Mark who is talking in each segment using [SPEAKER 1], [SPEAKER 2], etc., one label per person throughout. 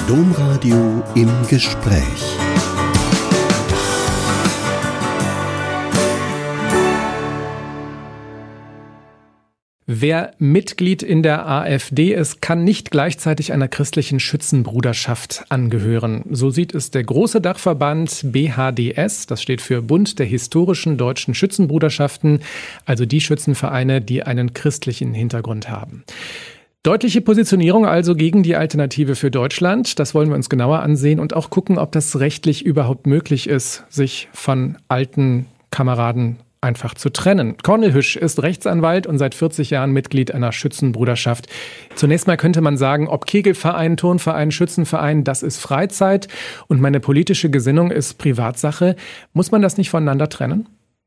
[SPEAKER 1] Domradio im Gespräch.
[SPEAKER 2] Wer Mitglied in der AfD ist, kann nicht gleichzeitig einer christlichen Schützenbruderschaft angehören. So sieht es der große Dachverband BHDS, das steht für Bund der historischen deutschen Schützenbruderschaften, also die Schützenvereine, die einen christlichen Hintergrund haben. Deutliche Positionierung also gegen die Alternative für Deutschland. Das wollen wir uns genauer ansehen und auch gucken, ob das rechtlich überhaupt möglich ist, sich von alten Kameraden einfach zu trennen. Cornel Hüsch ist Rechtsanwalt und seit 40 Jahren Mitglied einer Schützenbruderschaft. Zunächst mal könnte man sagen, ob Kegelverein, Turnverein, Schützenverein, das ist Freizeit und meine politische Gesinnung ist Privatsache. Muss man das nicht voneinander trennen?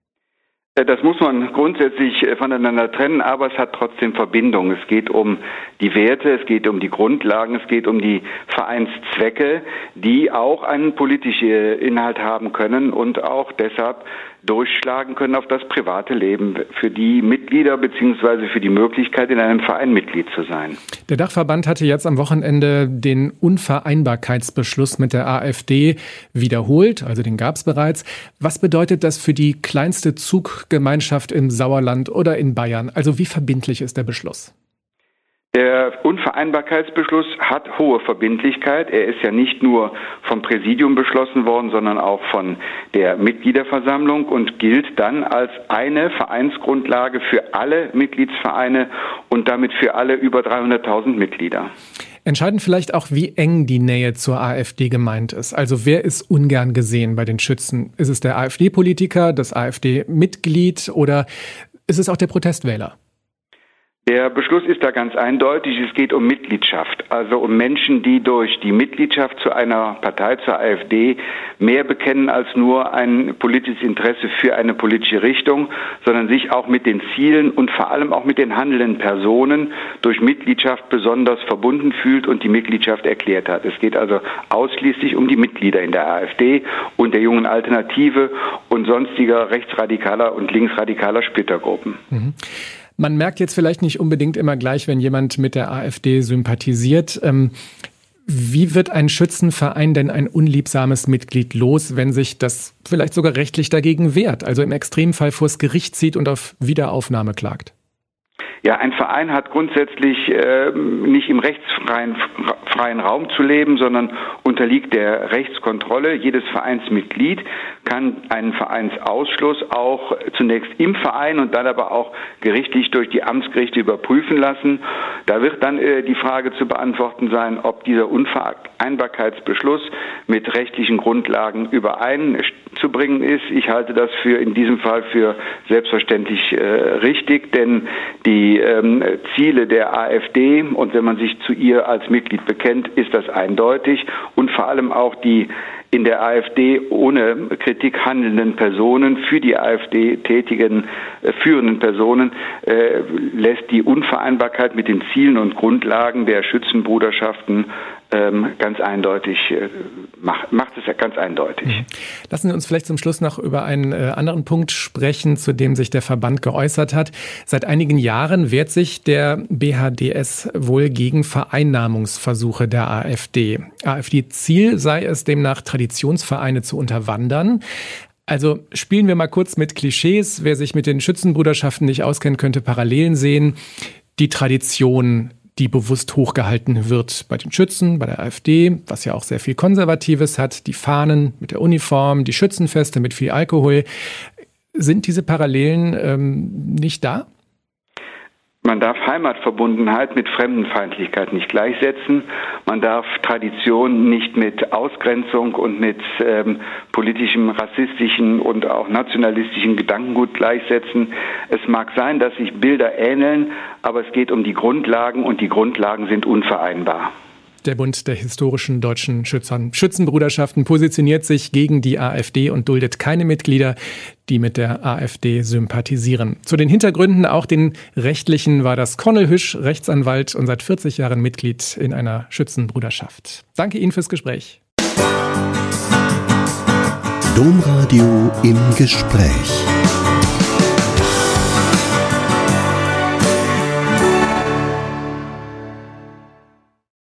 [SPEAKER 3] Das muss man grundsätzlich voneinander trennen, aber es hat trotzdem Verbindung. Es geht um die Werte, es geht um die Grundlagen, es geht um die Vereinszwecke, die auch einen politischen Inhalt haben können und auch deshalb durchschlagen können auf das private Leben für die Mitglieder bzw. für die Möglichkeit, in einem Verein Mitglied zu sein.
[SPEAKER 2] Der Dachverband hatte jetzt am Wochenende den Unvereinbarkeitsbeschluss mit der AfD wiederholt, also den gab es bereits. Was bedeutet das für die kleinste Zuggemeinschaft im Sauerland oder in Bayern? Also wie verbindlich ist der Beschluss?
[SPEAKER 3] Der Unvereinbarkeitsbeschluss hat hohe Verbindlichkeit. Er ist ja nicht nur vom Präsidium beschlossen worden, sondern auch von der Mitgliederversammlung und gilt dann als eine Vereinsgrundlage für alle Mitgliedsvereine und damit für alle über 300.000 Mitglieder.
[SPEAKER 2] Entscheidend vielleicht auch, wie eng die Nähe zur AfD gemeint ist. Also wer ist ungern gesehen bei den Schützen? Ist es der AfD-Politiker, das AfD-Mitglied oder ist es auch der Protestwähler?
[SPEAKER 3] Der Beschluss ist da ganz eindeutig. Es geht um Mitgliedschaft, also um Menschen, die durch die Mitgliedschaft zu einer Partei, zur AfD, mehr bekennen als nur ein politisches Interesse für eine politische Richtung, sondern sich auch mit den Zielen und vor allem auch mit den handelnden Personen durch Mitgliedschaft besonders verbunden fühlt und die Mitgliedschaft erklärt hat. Es geht also ausschließlich um die Mitglieder in der AfD und der Jungen Alternative und sonstiger rechtsradikaler und linksradikaler Splittergruppen.
[SPEAKER 2] Mhm. Man merkt jetzt vielleicht nicht unbedingt immer gleich, wenn jemand mit der AfD sympathisiert. Wie wird ein Schützenverein denn ein unliebsames Mitglied los, wenn sich das vielleicht sogar rechtlich dagegen wehrt, also im Extremfall vors Gericht zieht und auf Wiederaufnahme klagt?
[SPEAKER 3] Ja, ein Verein hat grundsätzlich nicht im rechtsfreien Raum zu leben, sondern unterliegt der Rechtskontrolle. Jedes Vereinsmitglied kann einen Vereinsausschluss auch zunächst im Verein und dann aber auch gerichtlich durch die Amtsgerichte überprüfen lassen. Da wird dann die Frage zu beantworten sein, ob dieser Unvereinbarkeitsbeschluss mit rechtlichen Grundlagen übereinzubringen ist. Ich halte das in diesem Fall für selbstverständlich richtig, denn die Ziele der AfD und wenn man sich zu ihr als Mitglied bekennt, ist das eindeutig und vor allem auch die in der AfD ohne Kritik handelnden Personen, für die AfD tätigen führenden Personen, lässt die Unvereinbarkeit mit den Zielen und Grundlagen der Schützenbruderschaften ganz eindeutig, macht es ja ganz eindeutig.
[SPEAKER 2] Lassen Sie uns vielleicht zum Schluss noch über einen anderen Punkt sprechen, zu dem sich der Verband geäußert hat. Seit einigen Jahren wehrt sich der BHDS wohl gegen Vereinnahmungsversuche der AfD. AfD-Ziel sei es demnach, Traditionsvereine zu unterwandern. Also spielen wir mal kurz mit Klischees. Wer sich mit den Schützenbruderschaften nicht auskennt, könnte Parallelen sehen. Die Tradition, die bewusst hochgehalten wird bei den Schützen, bei der AfD, was ja auch sehr viel Konservatives hat, die Fahnen mit der Uniform, die Schützenfeste mit viel Alkohol. Sind diese Parallelen nicht da?
[SPEAKER 3] Man darf Heimatverbundenheit mit Fremdenfeindlichkeit nicht gleichsetzen. Man darf Tradition nicht mit Ausgrenzung und mit politischem, rassistischen und auch nationalistischen Gedankengut gleichsetzen. Es mag sein, dass sich Bilder ähneln, aber es geht um die Grundlagen und die Grundlagen sind unvereinbar.
[SPEAKER 2] Der Bund der historischen deutschen Schützenbruderschaften positioniert sich gegen die AfD und duldet keine Mitglieder, die mit der AfD sympathisieren. Zu den Hintergründen, auch den rechtlichen, war das Cornel Hüsch, Rechtsanwalt und seit 40 Jahren Mitglied in einer Schützenbruderschaft. Danke Ihnen fürs Gespräch.
[SPEAKER 1] Domradio im Gespräch.